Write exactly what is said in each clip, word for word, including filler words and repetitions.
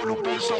Mano, pensa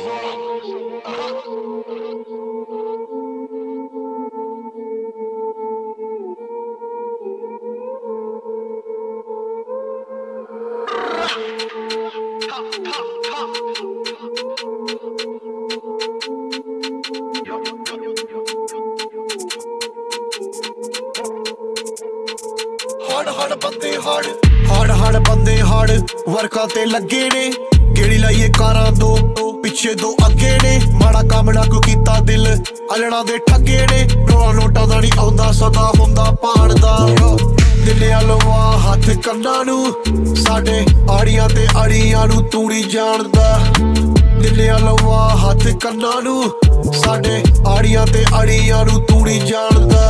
ਹੜ ਹੜ ਬੰਦੇ ਹੜ ਹੜ ਹੜ ਬੰਦੇ ਹੜ ਵਰਕਾਂ ਤੇ ਲੱਗੇ ਨੇ ਕਿਹੜੀ ਲਾਈਏ ਕਾਰਾਂ ਦੋ ਪਿੱਛੇ ਦੋ ਅੱਗੇ ਨੇ ਮਾੜਾ ਕੰਮ ਨਾ ਕੋ ਕੀਤਾ ਦਿਲ ਅਲਣਾ ਦੇ ਠੱਗੇ ਨੇ ਨੋਟਾਂ ਨੋਟਾਂ ਦਾ ਨਹੀਂ ਆਉਂਦਾ ਸਦਾ ਹੁੰਦਾ ਭਾਣ ਦਾ ਦਿਲਿਆ ਲਵਾ ਹੱਥ ਕੰਨਾਂ ਨੂੰ ਸਾਡੇ ਆੜੀਆਂ ਤੇ ਅੜੀਆਂ ਨੂੰ ਤੂੰ ਨਹੀਂ ਜਾਣਦਾ ਦਿਲਿਆ ਲਵਾ ਹੱਥ ਕੰਨਾਂ ਨੂੰ ਸਾਡੇ ਆੜੀਆਂ ਤੇ ਅੜੀਆਂ ਨੂੰ ਤੂੰ ਨਹੀਂ ਜਾਣਦਾ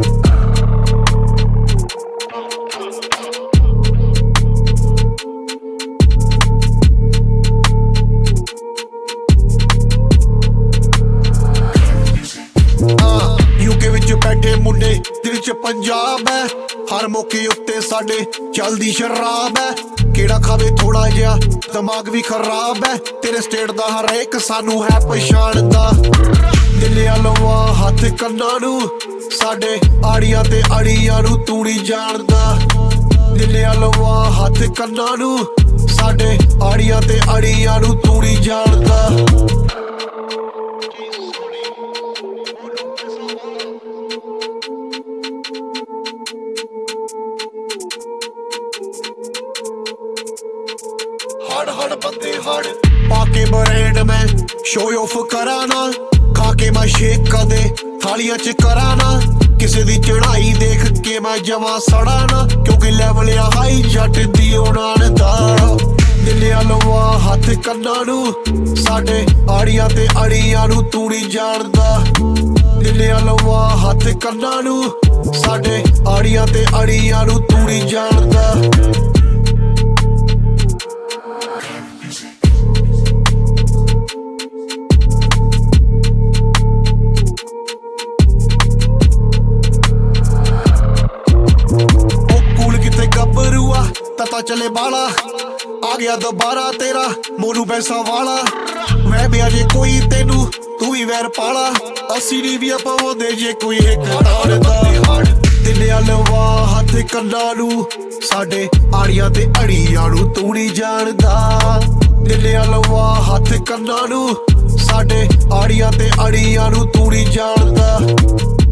ਯੂਕੇ ਵਿੱਚ ਬੈਠੇ ਮੁੰਡੇ ਦਿਲ ਚ ਪੰਜਾਬ ਹੈ ਹਰ ਮੌਕੇ ਉੱਤੇ ਸਾਡੇ ਚੱਲਦੀ ਸ਼ਰਾਬ ਹੈ ਕਿਹੜਾ ਖਾਵੇ ਥੋੜਾ ਜਿਹਾ ਦਿਮਾਗ ਵੀ ਖਰਾਬ ਹੈ ਤੇਰੇ ਸਟੇਟ ਦਾ ਹਰੇਕ ਸਾਨੂੰ ਹੈ ਪਛਾਣਦਾ ਦਿਲਿਆ ਲਵਾ ਹੱਥ ਕੰਨਾਂ ਨੂੰ ਸਾਡੇ ਆੜੀਆਂ ਤੇ ਅੜੀਆਂ ਨੂੰ ਤੂੰ ਨਹੀਂ ਜਾਣਦਾ ਦਿਲਿਆ ਲਵਾ ਹੱਥ ਕੰਨਾਂ ਨੂੰ ਸਾਡੇ ਆੜੀਆਂ ਤੇ ਅੜੀਆਂ ਨੂੰ ਤੂੰ ਨਹੀਂ ਜਾਣਦਾ ਹੜ ਹੜ ਬੰਦੇ ਹੜ ਪਾ ਕੇ ਬਰੇਡ ਮੈਂ ਸ਼ੋ ਆਫ ਕਰਾਂ ਨਾ ਖਾ ਕੇ ਮੈਂ ਸ਼ੇਕ ਕਦੇ ਥਾਲੀਆਂ ਚ ਕਰਾਂ ਨਾ ਕਿਸੇ ਦੀ ਚੜਾਈ ਦੇਖ ਕੇ ਮੈਂ ਜਮਾਂ ਸੜਾ ਨਾ ਕਿਉਂਕਿ ਲੈਵਲ ਆ ਹਾਈ ਜੱਟ ਦੀ ਉਡਾਨ ਦਾ ਦਿਲਿਆ ਲਵਾ ਹੱਥ ਕੰਨਾਂ ਨੂੰ ਸਾਡੇ ਆੜੀਆਂ ਤੇ ਅੜੀਆਂ ਨੂੰ ਤੂੰ ਨਹੀਂ ਜਾਣਦਾ ਦਿਲਿਆ ਲਵਾ ਹੱਥ ਕੰਨਾਂ ਨੂੰ ਸਾਡੇ ਆੜੀਆਂ ਤੇ ਅੜੀਆਂ ਨੂੰ ਤੂੰ ਨਹੀਂ ਜਾਣਦਾ ਪਤਾ ਚਲੇ ਬਾਲਾ ਆ ਗਿਆ ਦੁਬਾਰਾ ਤੇਰਾ ਮੋਨੂ ਪੈਸਾ ਵਾਲਾ ਮੈਂ ਵੀ ਅਜੇ ਕੋਈ ਤੈਨੂੰ ਤੂੰ ਵੀ ਵੈਰ ਪਾਲਾ ਅਸੀਂ ਨਹੀਂ ਵੀ ਪਾਉਂਦੇ ਜੇ ਕੋਈ ਇੱਕ ਤਾਰਦਾ ਦਿਲਿਆ ਲਵਾ ਹੱਥ ਕੰਨਾਂ ਨੂੰ ਸਾਡੇ ਆੜੀਆਂ ਤੇ ਅੜੀਆਂ ਨੂੰ ਤੂੰ ਨਹੀਂ ਜਾਣਦਾ ਦਿਲਿਆ ਲਵਾ ਹੱਥ ਕੰਨਾਂ ਨੂੰ ਸਾਡੇ ਆੜੀਆਂ ਤੇ ਅੜੀਆਂ ਨੂੰ ਤੂੰ ਨਹੀਂ ਜਾਣਦਾ